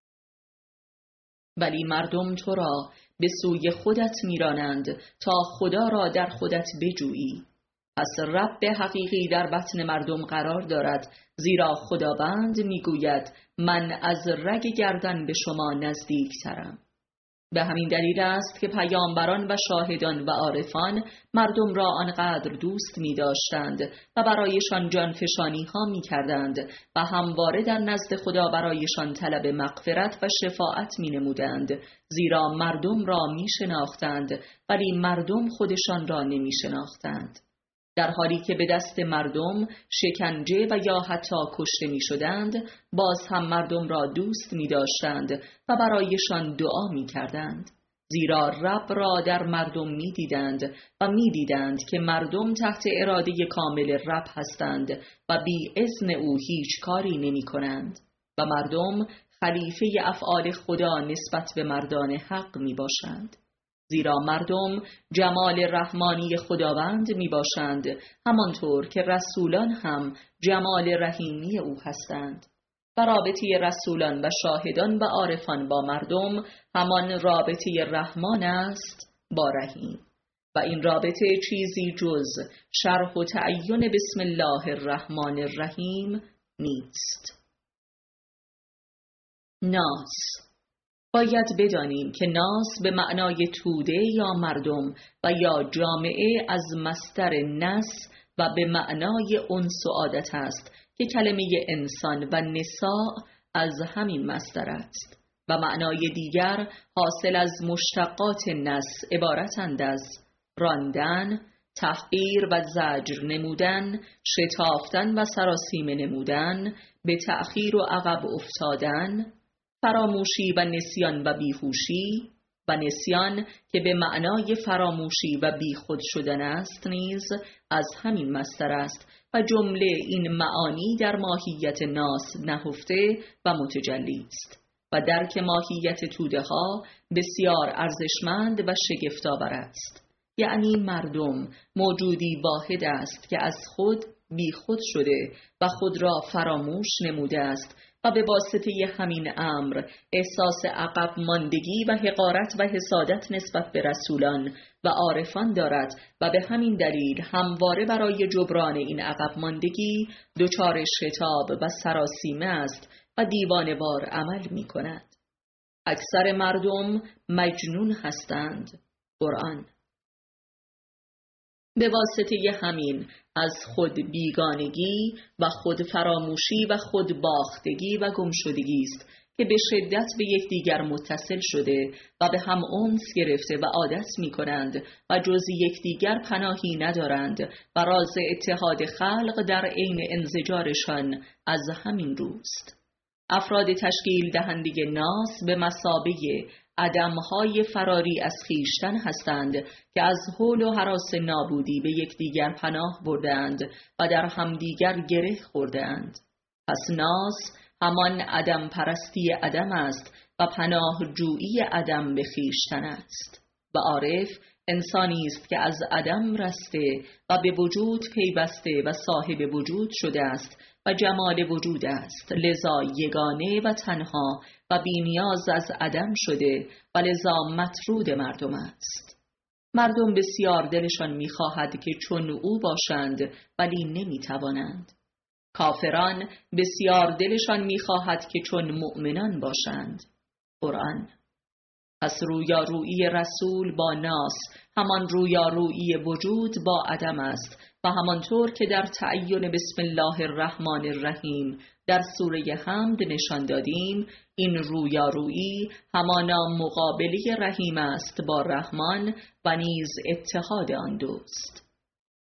ولی مردم تو را به سوی خودت میرانند تا خدا را در خودت بجویی. پس رب حقیقی در بطن مردم قرار دارد، زیرا خداوند میگوید من از رگ گردن به شما نزدیک ترم. به همین دلیل است که پیامبران و شاهدان و عارفان مردم را آنقدر دوست می داشتند و برایشان جانفشانی ها می کردند و همواره در نزد خدا برایشان طلب مغفرت و شفاعت می نمودند، زیرا مردم را می شناختند ولی مردم خودشان را نمی شناختند. در حالی که به دست مردم شکنجه و یا حتی کشته می شدند، باز هم مردم را دوست می داشتند و برایشان دعا می کردند، زیرا رب را در مردم می دیدند و می دیدند که مردم تحت اراده کامل رب هستند و بی اذن او هیچ کاری نمی کنند و مردم خلیفه افعال خدا نسبت به مردان حق می باشند، زیرا مردم جمال رحمانی خداوند می باشند، همانطور که رسولان هم جمال رحیمی او هستند. و رابطه رسولان و شاهدان و عارفان با مردم همان رابطه رحمان است با رحیم، و این رابطه چیزی جز شرح و تعیین بسم الله الرحمن الرحیم نیست. ناس. باید بدانیم که ناس به معنای توده یا مردم و یا جامعه از مصدر نس و به معنای انس و عادت است که کلمه انسان و نساء از همین مصدر است و معنای دیگر حاصل از مشتقات نس عبارتند از راندن، تحقیر و زجر نمودن، شتافتن و سراسیمه نمودن، به تأخیر و عقب افتادن، فراموشی و نسیان و بیهوشی، و نسیان که به معنای فراموشی و بیخود شدن است نیز از همین مصدر است و جمله این معانی در ماهیت ناس نهفته و متجلی است و درک ماهیت توده ها بسیار ارزشمند و شگفت‌آور است. یعنی مردم موجودی واحد است که از خود بیخود شده و خود را فراموش نموده است و به واسطه همین امر احساس عقب ماندگی و حقارت و حسادت نسبت به رسولان و عارفان دارد و به همین دلیل همواره برای جبران این عقب ماندگی دچار شتاب و سراسیمه است و دیوانه‌وار عمل می کند. اکثر مردم مجنون هستند. قرآن. به واسطه همین از خود بیگانگی و خود فراموشی و خود باختگی و گمشدگی است که به شدت به یکدیگر متصل شده و به هم انس گرفته و عادت می کنند و جز یکدیگر پناهی ندارند و راز اتحاد خلق در عین انزجارشان از همین روست. افراد تشکیل دهنده ناس به مثابه عدمهای فراری از خیشتن هستند که از حول و هراس نابودی به یکدیگر پناه بردند و در همدیگر گره خوردند. پس ناس همان عدم پرستی عدم است و پناه جویی عدم به خیشتن است و عارف انسانی است که از عدم رسته و به وجود پیوسته و صاحب وجود شده است و جمال وجود است، لذا یگانه و تنها و بی‌نیاز از عدم شده و لذا مطرود مردم است. مردم بسیار دلشان می‌خواهد که چون او باشند ولی نمی‌توانند. کافران بسیار دلشان می‌خواهد که چون مؤمنان باشند. قرآن. پس رویارویی رسول با ناس همان رویارویی وجود با عدم است و همانطور که در تعیین بسم الله الرحمن الرحیم در سوره حمد نشان دادیم، این رویارویی همانا مقابله رحیم است با رحمان و نیز اتحاد آن دوست.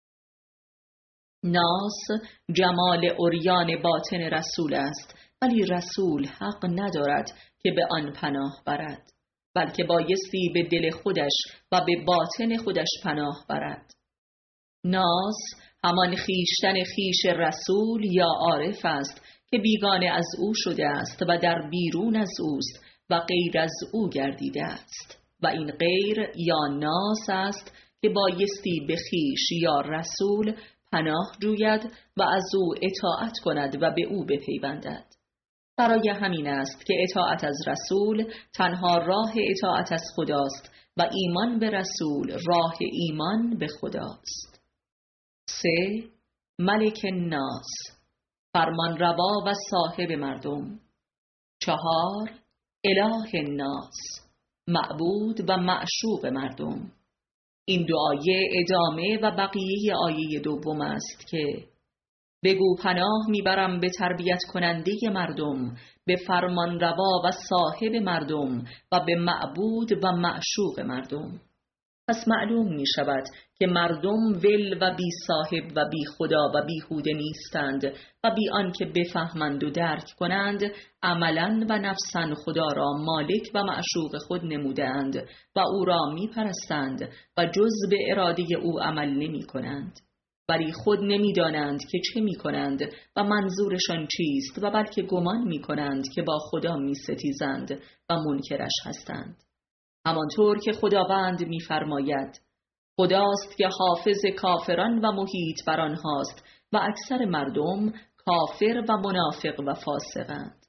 ناس جمال عریان باطن رسول است، ولی رسول حق ندارد که به آن پناه برد، بلکه بایستی به دل خودش و به باطن خودش پناه برد. ناس همان خیشتن خیش رسول یا عارف است که بیگانه از او شده است و در بیرون از اوست و غیر از او گردیده است. و این غیر یا ناس است که بایستی به خیش یا رسول پناه جوید و از او اطاعت کند و به او بپیوندد. برای همین است که اطاعت از رسول تنها راه اطاعت از خداست و ایمان به رسول راه ایمان به خداست. سه. ملک الناس، فرمان روا و صاحب مردم. چهار. اله الناس، معبود و معشوق مردم. این دو آیه ادامه و بقیه آیه دوم است که بگو پناه میبرم به تربیت کننده مردم، به فرمان روا و صاحب مردم و به معبود و معشوق مردم. پس معلوم می شود که مردم ول و بی صاحب و بی خدا و بیهوده نیستند و بی آنکه بفهمند و درک کنند عملاً و نفساً خدا را مالک و معشوق خود نمودند و او را می پرستند و جز به اراده او عمل نمی کنند، ولی خود نمی دانند که چه می کنند و منظورشان چیست و بلکه گمان می کنند که با خدا می ستیزند و منکرش هستند. همانطور که خداوند می‌فرماید خداست که حافظ کافران و محیط بر آنهاست و اکثر مردم کافر و منافق و فاسقند.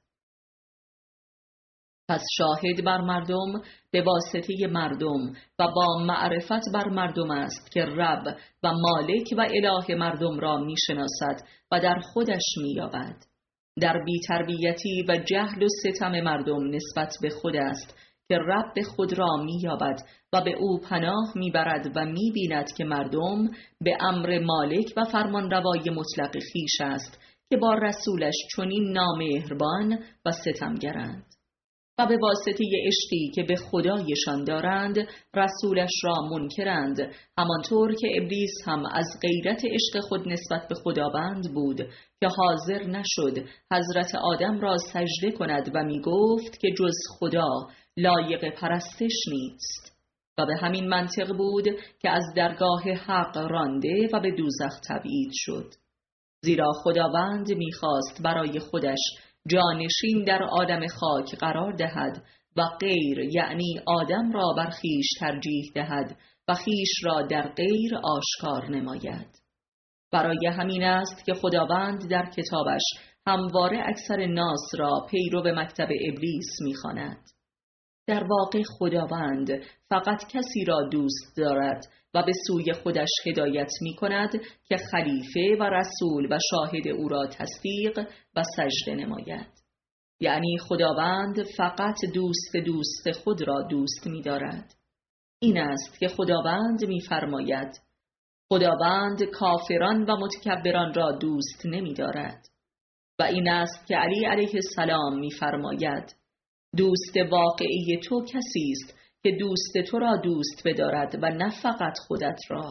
پس شاهد بر مردم به واسطه مردم و با معرفت بر مردم است که رب و مالک و اله مردم را می‌شناسد و در خودش می‌یابد. در بی‌تربیتی و جهل و ستم مردم نسبت به خود است که رب خود را می‌یابد و به او پناه می‌برد و می‌بیند که مردم به امر مالک و فرمانروای مطلق خویش است که با رسولش چنین نامهربان و ستمگرند و به واسطه عشقی که به خدایشان دارند رسولش را منکرند، همانطور که ابلیس هم از غیرت عشق خود نسبت به خداوند بود که حاضر نشد حضرت آدم را سجده کند و می گفت که جز خدا لایق پرستش نیست و به همین منطق بود که از درگاه حق رانده و به دوزخ تبعید شد، زیرا خداوند می‌خواست برای خودش جانشین در عالم خاک قرار دهد و غیر یعنی آدم را بر خویش ترجیح دهد و خویش را در غیر آشکار نماید. برای همین است که خداوند در کتابش همواره اکثر ناس را پیرو به مکتب ابلیس می‌خواند. در واقع خداوند فقط کسی را دوست دارد و به سوی خودش هدایت می کند که خلیفه و رسول و شاهد او را تصدیق و سجده نماید. یعنی خداوند فقط دوست دوست خود را دوست می دارد. این است که خداوند می فرماید خداوند کافران و متکبران را دوست نمی دارد و این است که علی علیه السلام می فرماید دوست واقعی تو کسی است که دوست تو را دوست بدارد و نه فقط خودت را.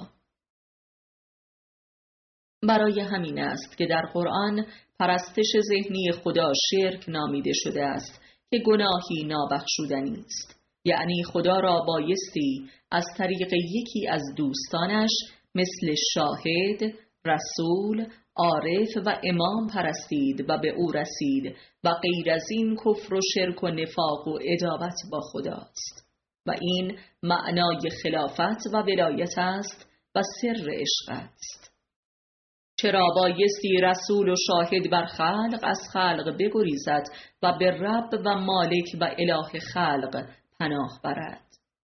برای همین است که در قرآن پرستش ذهنی خدا شرک نامیده شده است که گناهی نابخشودنی است. یعنی خدا را بایستی از طریق یکی از دوستانش مثل شاهد، رسول، عارف و امام پرستید و به او رسید و غیر از این کفر و شرک و نفاق و عداوت با خداست و این معنای خلافت و ولایت است و سر عشق است. چرا بایستی رسول و شاهد بر خلق از خلق بگریزد و به رب و مالک و اله خلق پناه برد.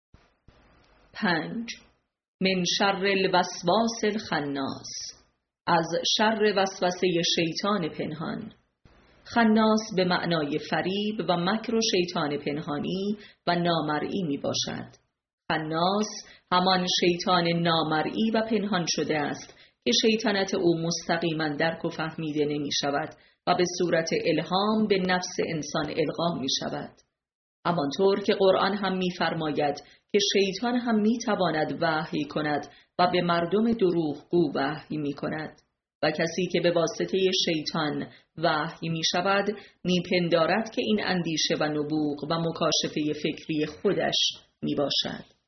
پنج. من شر الوسواس الخناس، از شر وسوسه شیطان پنهان. خناس به معنای فریب و مکر و شیطان پنهانی و نامرئی می باشد. خناس همان شیطان نامرئی و پنهان شده است که شیطنت او مستقیما درک و فهمیده نمی شود و به صورت الهام به نفس انسان القا می شود. همانطور که قرآن هم می فرماید که شیطان هم می تواند وحی کند و به مردم دروغگو وحی می کند و کسی که به واسطه شیطان وحی می شود می پندارد که این اندیشه و نبوغ و مکاشفه فکری خودش می باشد.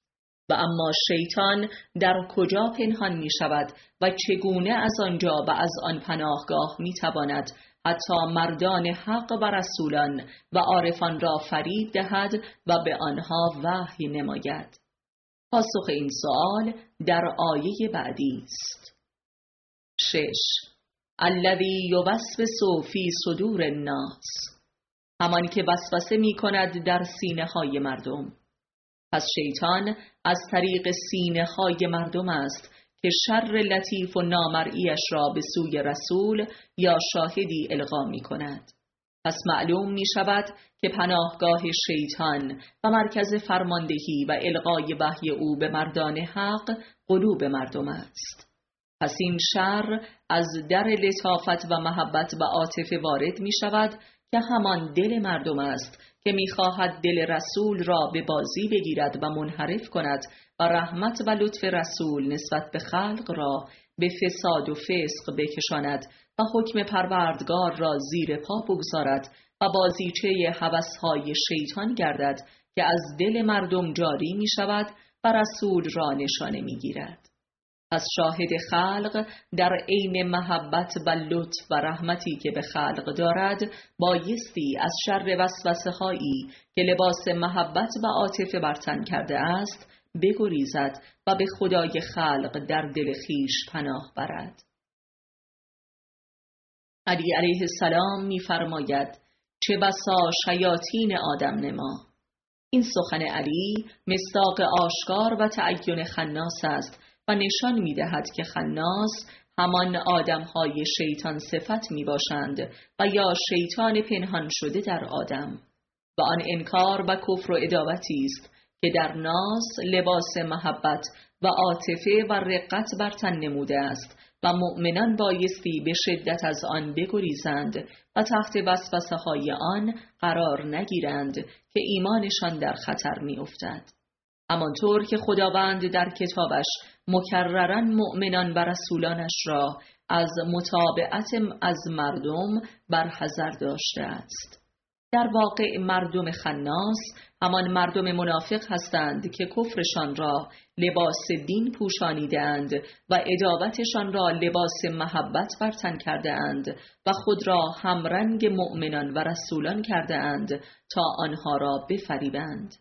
و اما شیطان در کجا پنهان می شود و چگونه از آنجا و از آن پناهگاه می تواند حتی مردان حق و رسولان و عارفان را فریب دهد و به آنها وحی نماید؟ پاسخ این سوال در آیه بعدی است. شش. الذی یوسوس فی صدور الناس، همان که وسوسه می کند در سینه های مردم. پس شیطان از طریق سینه های مردم است که شر لطیف و نامرئیش را به سوی رسول یا شاهدی القا می کند. پس معلوم می شود که پناهگاه شیطان و مرکز فرماندهی و القای وحی او به مردان حق قلوب مردم است. پس این شر از در لطافت و محبت و عاطفه وارد می شود که همان دل مردم است که می خواهد دل رسول را به بازی بگیرد و منحرف کند و رحمت و لطف رسول نسبت به خلق را به فساد و فسق بکشاند و حکم پروردگار را زیر پا بگذارد و بازیچه هوس‌های شیطان گردد که از دل مردم جاری می شود و رسول را نشانه می گیرد. از شاهد خلق در عین محبت و لطف و رحمتی که به خلق دارد بایستی از شر وسوسه هایی که لباس محبت و عاطفه بر تن کرده است بگریزد و به خدای خلق در دل خیش پناه برد. علی علیه السلام می فرماید چه بسا شیاطین آدم نما. این سخن علی مصداق آشکار و تعین خناس است و نشان می دهد که خناس همان آدمهای شیطان صفت می باشند و یا شیطان پنهان شده در آدم، و آن انکار و کفر و عداوتی است که در ناس لباس محبت و عاطفه و رقت بر تن نموده است و مؤمنان بایستی به شدت از آن بگریزند و تحت وسوسه های آن قرار نگیرند که ایمانشان در خطر می افتد. همانطور که خداوند در کتابش مکرراً مؤمنان و رسولانش را از متابعت از مردم برحذر داشته است. در واقع مردم خناس همان مردم منافق هستند که کفرشان را لباس دین پوشانیدند و عداوتشان را لباس محبت بر تن کرده اند و خود را همرنگ مؤمنان و رسولان کرده اند تا آنها را بفریبند.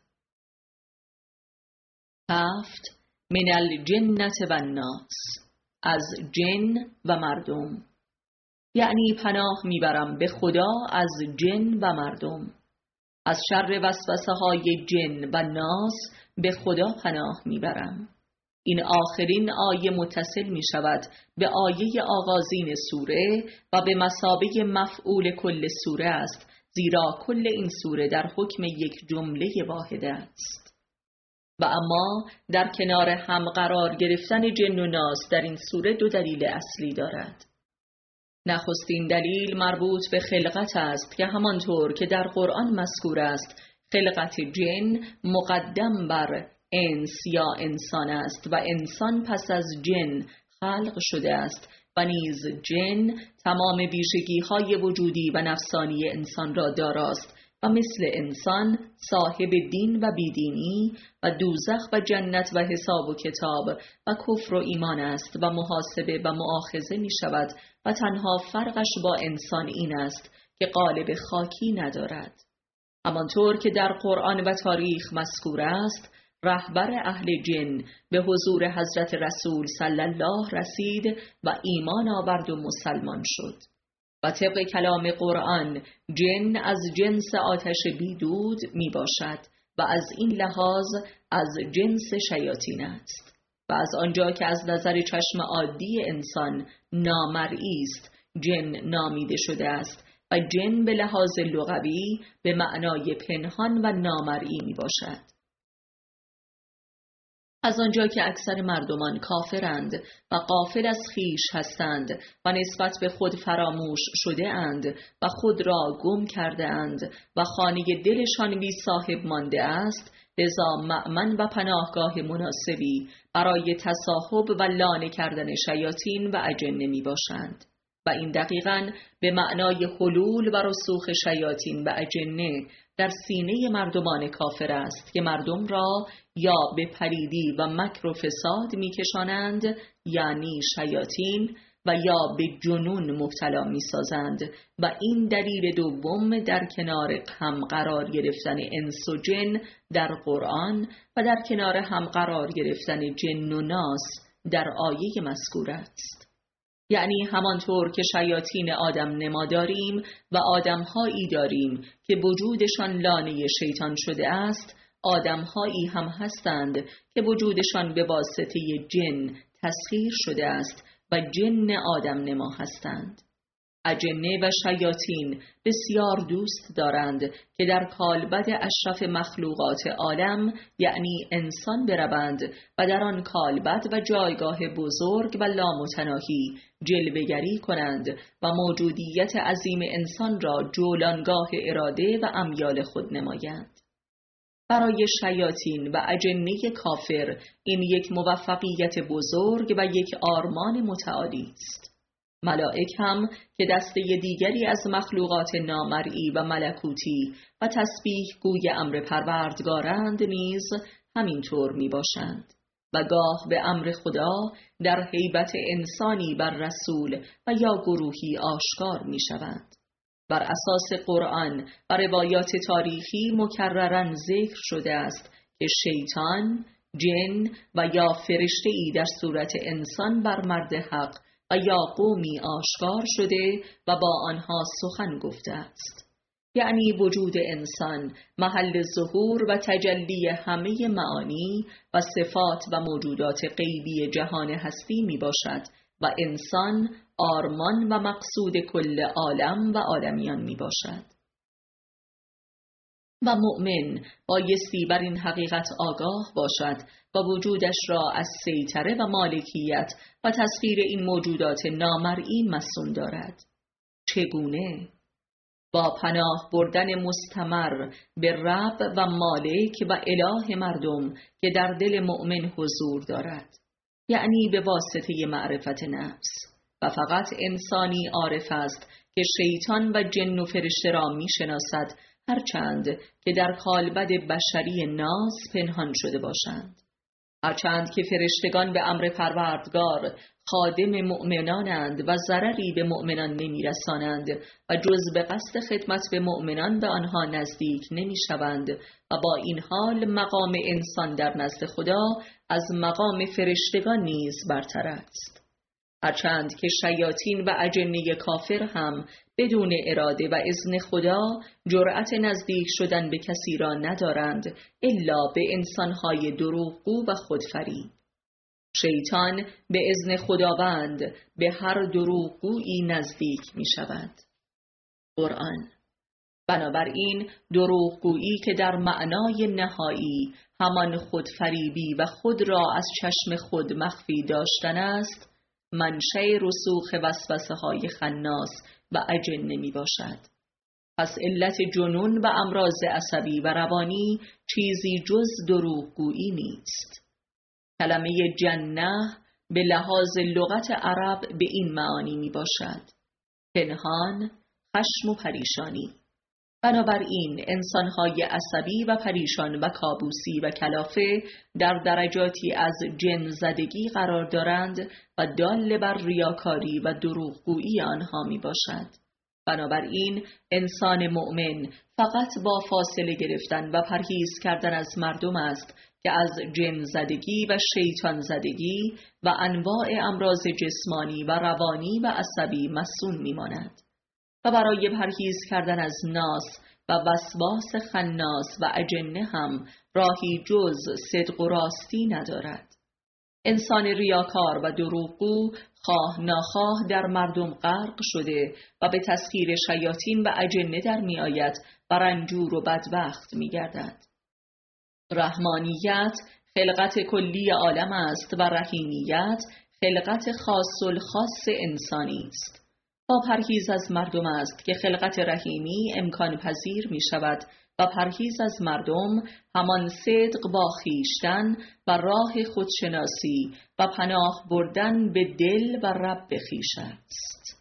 هفت. من الجنة و الناس، از جن و مردم، یعنی پناه میبرم به خدا از جن و مردم. از شر وسوسه های جن و ناس به خدا پناه میبرم. این آخرین آیه متصل می شود به آیه آغازین سوره و به مثابه مفعول کل سوره است، زیرا کل این سوره در حکم یک جمله واحده است. و اما در کنار هم قرار گرفتن جن و ناس در این سوره دو دلیل اصلی دارد. نخستین دلیل مربوط به خلقت است که همانطور که در قرآن مذکور است خلقت جن مقدم بر انس یا انسان است و انسان پس از جن خلق شده است و نیز جن تمام ویژگی‌های وجودی و نفسانی انسان را داراست و مثل انسان صاحب دین و بیدینی و دوزخ و جنت و حساب و کتاب و کفر و ایمان است و محاسبه و مؤاخذه می شود و تنها فرقش با انسان این است که قالب خاکی ندارد. همانطور که در قرآن و تاریخ مذکور است رهبر اهل جن به حضور حضرت رسول صلی الله رسید و ایمان آورد و مسلمان شد. و طبق کلام قرآن جن از جنس آتش بیدود می باشد و از این لحاظ از جنس شیاطین است و از آنجا که از نظر چشم عادی انسان نامرئی است جن نامیده شده است و جن به لحاظ لغوی به معنای پنهان و نامرئی می باشد. از آنجا که اکثر مردمان کافرند و غافل از خویش هستند و نسبت به خود فراموش شده اند و خود را گم کرده اند و خانه دلشان بی صاحب مانده است، لذا مأمن و پناهگاه مناسبی برای تصاحب و لانه کردن شیاطین و اجنه می باشند. و این دقیقاً به معنای حلول و رسوخ شیاطین و اجنه در سینه مردمان کافر است که مردم را یا به پلیدی و مکر و فساد میکشانند، یعنی شیاطین، و یا به جنون مبتلا میسازند و این دلیل دوم در کنار هم قرار گرفتن انس و جن در قرآن و در کنار هم قرار گرفتن جن و ناس در آیه مذکور است. یعنی همانطور که شیاطین آدم نما داریم و آدمهایی داریم که وجودشان لانه شیطان شده است، آدمهایی هم هستند که وجودشان به واسطه جن تسخیر شده است و جن آدم نما هستند. اجنه و شیاطین بسیار دوست دارند که در کالبد اشرف مخلوقات عالم یعنی انسان بروند و در آن کالبد و جایگاه بزرگ و لامتناهی جلوه‌گری کنند و موجودیت عظیم انسان را جولانگاه اراده و امیال خود نمایند. برای شیاطین و اجنه کافر این یک موفقیت بزرگ و یک آرمان متعالی است. ملائک هم که دسته دیگری از مخلوقات نامرئی و ملکوتی و تسبیح گوی امر پروردگارند نیز همینطور می باشند و گاه به امر خدا در هیبت انسانی بر رسول و یا گروهی آشکار می شوند. بر اساس قرآن و روایات تاریخی مکرراً ذکر شده است که شیطان، جن و یا فرشته ای در صورت انسان بر مرد حق و یا قومی آشکار شده و با آنها سخن گفته است. یعنی وجود انسان محل ظهور و تجلی همه معانی و صفات و موجودات غیبی جهان هستی می باشد و انسان آرمان و مقصود کل عالم و عالمیان می باشد. و مؤمن بایستی بر این حقیقت آگاه باشد و وجودش را از سیطره و مالکیت و تسخیر این موجودات نامرئی مصون دارد. چگونه؟ با پناه بردن مستمر به رب و مالک و اله مردم که در دل مؤمن حضور دارد، یعنی به واسطه معرفت نفس. و فقط انسانی عارف است که شیطان و جن و فرشته را می شناسد، هرچند که در کالبد بشری ناس پنهان شده باشند. هرچند که فرشتگان به امر پروردگار خادم مؤمنانند و ضرری به مؤمنان نمی رسانند و جز به قصد خدمت به مؤمنان به آنها نزدیک نمی شوند و با این حال مقام انسان در نزد خدا از مقام فرشتگان نیز برتر است. هرچند که شیاطین و اجنه کافر هم بدون اراده و اذن خدا جرأت نزدیک شدن به کسی را ندارند الا به انسانهای دروغگو و خودفریب. شیطان به اذن خداوند به هر دروغگویی نزدیک می شود. قرآن. بنابراین دروغگویی که در معنای نهایی همان خودفریبی و خود را از چشم خود مخفی داشتن است، منشأ رسوخ وسوسه های خناس و اجنه می باشد. پس علت جنون و امراض عصبی و روانی چیزی جز دروغگویی نیست. کلمه جنه به لحاظ لغت عرب به این معانی می باشد: پنهان، خشم و پریشانی. بنابراین انسانهای عصبی و پریشان و کابوسی و کلافه در درجاتی از جن زدگی قرار دارند و دال بر ریاکاری و دروغگویی آنها می باشد. بنابراین انسان مؤمن فقط با فاصله گرفتن و پرهیز کردن از مردم است که از جن زدگی و شیطان زدگی و انواع امراض جسمانی و روانی و عصبی مصون می ماند. و برای پرهیز کردن از ناس و وسواس خناس و اجنه هم راهی جز صدق و راستی ندارد. انسان ریاکار و دروغگو خواه ناخواه در مردم غرق شده و به تسخیر شیاطین و اجنه در می آید و رنجور و بدبخت می گردد. رحمانیت خلقت کلی عالم است و رحیمیت خلقت خاص الخاص انسانی است. با پرهیز از مردم است که خلقت رحیمی امکان پذیر می شود و پرهیز از مردم همان صدق با خویشتن و راه خودشناسی و پناه بردن به دل و رب خویش است.